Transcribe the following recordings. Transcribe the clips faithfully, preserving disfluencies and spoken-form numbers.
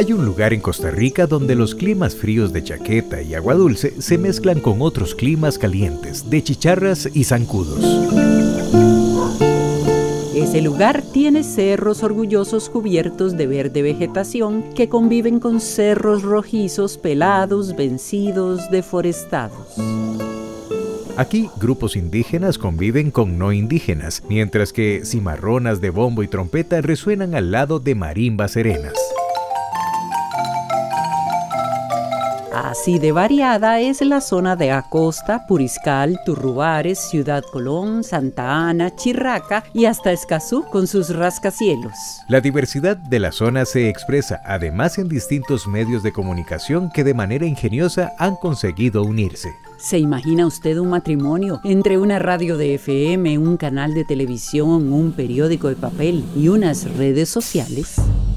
Hay un lugar en Costa Rica donde los climas fríos de Chaqueta y Agua Dulce se mezclan con otros climas calientes de Chicharras y Zancudos. Ese lugar tiene cerros orgullosos cubiertos de verde vegetación que conviven con cerros rojizos pelados, vencidos, deforestados. Aquí, grupos indígenas conviven con no indígenas, mientras que cimarronas de bombo y trompeta resuenan al lado de marimbas serenas. Así de variada es la zona de Acosta, Puriscal, Turrubares, Ciudad Colón, Santa Ana, Chirraca y hasta Escazú con sus rascacielos. La diversidad de la zona se expresa además en distintos medios de comunicación que de manera ingeniosa han conseguido unirse. ¿Se imagina usted un matrimonio entre una radio de F M, un canal de televisión, un periódico de papel y unas redes sociales?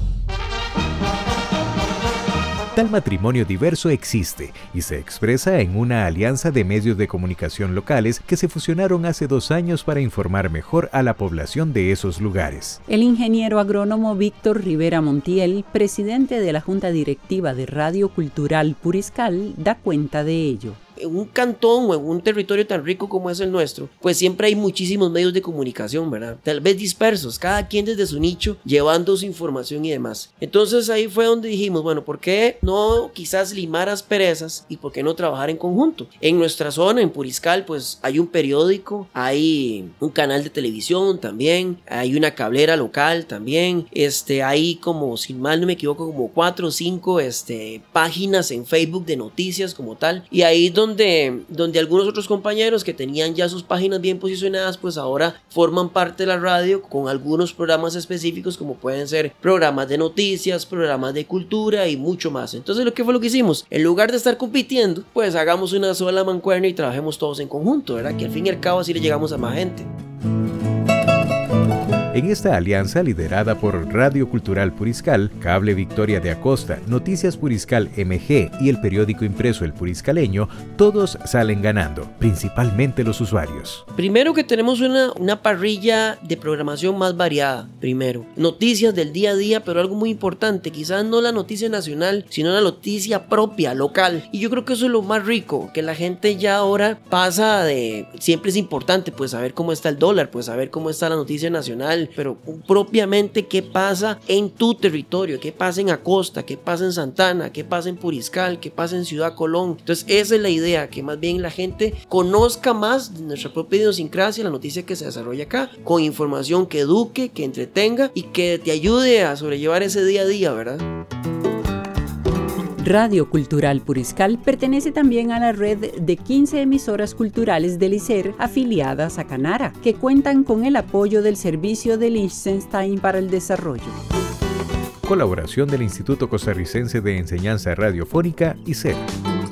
Tal matrimonio diverso existe y se expresa en una alianza de medios de comunicación locales que se fusionaron hace dos años para informar mejor a la población de esos lugares. El ingeniero agrónomo Víctor Rivera Montiel, presidente de la Junta Directiva de Radio Cultural Puriscal, da cuenta de ello. En un cantón o en un territorio tan rico como es el nuestro, pues siempre hay muchísimos medios de comunicación, ¿verdad? Tal vez dispersos, cada quien desde su nicho, llevando su información y demás. Entonces ahí fue donde dijimos, bueno, ¿por qué no quizás limar asperezas y por qué no trabajar en conjunto? En nuestra zona, en Puriscal, pues hay un periódico, hay un canal de televisión también, hay una cablera local también, este, hay como, si mal no me equivoco, como cuatro o cinco este, páginas en Facebook de noticias como tal, y ahí donde Donde, donde algunos otros compañeros que tenían ya sus páginas bien posicionadas, pues ahora forman parte de la radio con algunos programas específicos como pueden ser programas de noticias, programas de cultura y mucho más. Entonces, ¿lo que fue lo que hicimos? En lugar de estar compitiendo, pues hagamos una sola mancuerna y trabajemos todos en conjunto, ¿verdad? Que al fin y al cabo así le llegamos a más gente. En esta alianza, liderada por Radio Cultural Puriscal, Cable Victoria de Acosta, Noticias Puriscal M G y el periódico impreso El Puriscaleño, todos salen ganando, principalmente los usuarios. Primero que tenemos una, una parrilla de programación más variada, primero. Noticias del día a día, pero algo muy importante, quizás no la noticia nacional, sino la noticia propia, local. Y yo creo que eso es lo más rico, que la gente ya ahora pasa de... Siempre es importante, pues, saber cómo está el dólar, pues, saber cómo está la noticia nacional, pero propiamente qué pasa en tu territorio, qué pasa en Acosta, qué pasa en Santa Ana, qué pasa en Puriscal, qué pasa en Ciudad Colón. Entonces esa es la idea, que más bien la gente conozca más de nuestra propia idiosincrasia, la noticia que se desarrolla acá, con información que eduque, que entretenga y que te ayude a sobrellevar ese día a día, ¿verdad? Radio Cultural Puriscal pertenece también a la red de quince emisoras culturales del I C E R afiliadas a Canara, que cuentan con el apoyo del Servicio de Liechtenstein para el Desarrollo. Colaboración del Instituto Costarricense de Enseñanza Radiofónica I C E R.